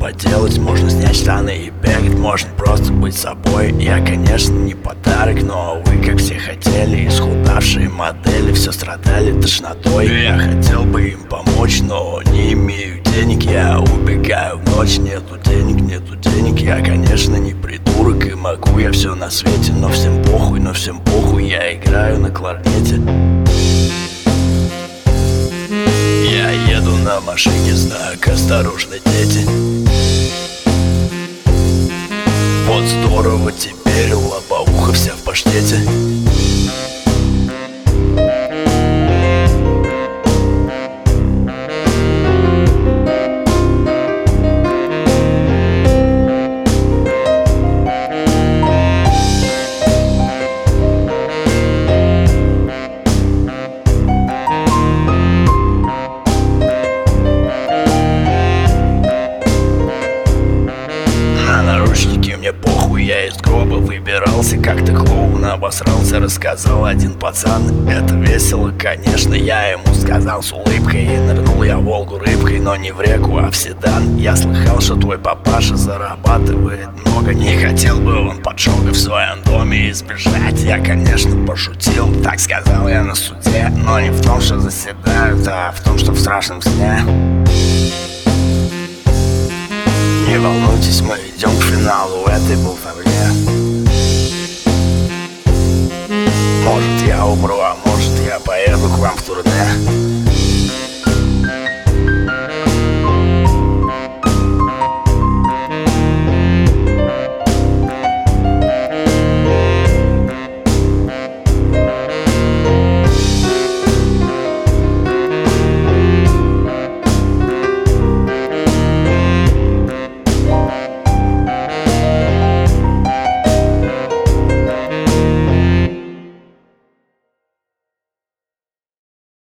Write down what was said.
поделать, можно снять штаны и бегать, можно просто быть собой. Я, конечно, не подарок, но вы, как все хотели, исхудавшие модели, все страдали тошнотой. Я хотел бы им помочь, но не имею денег. Я убегаю в ночь, нету денег. Я, конечно, не придурок и могу я все на свете, но всем похуй, я играю на кларнете. Я еду на машине, знак «Осторожно, дети». Вот здорово теперь, лобоуха вся в паштете. Мне похуй, я из гроба выбирался, как-то клоун обосрался, рассказал один пацан. Это весело, конечно, я ему сказал с улыбкой. И нырнул я в Волгу рыбкой, но не в реку, а в седан. Я слыхал, что твой папаша зарабатывает много. Не хотел бы он поджога в своем доме избежать. Я, конечно, пошутил, так сказал я на суде. Но не в том, что заседают, а в том, что в страшном сне. Не волнуйтесь, мы идем к финалу этой болтовне. Может, я умру, а может, я поеду к вам в турне.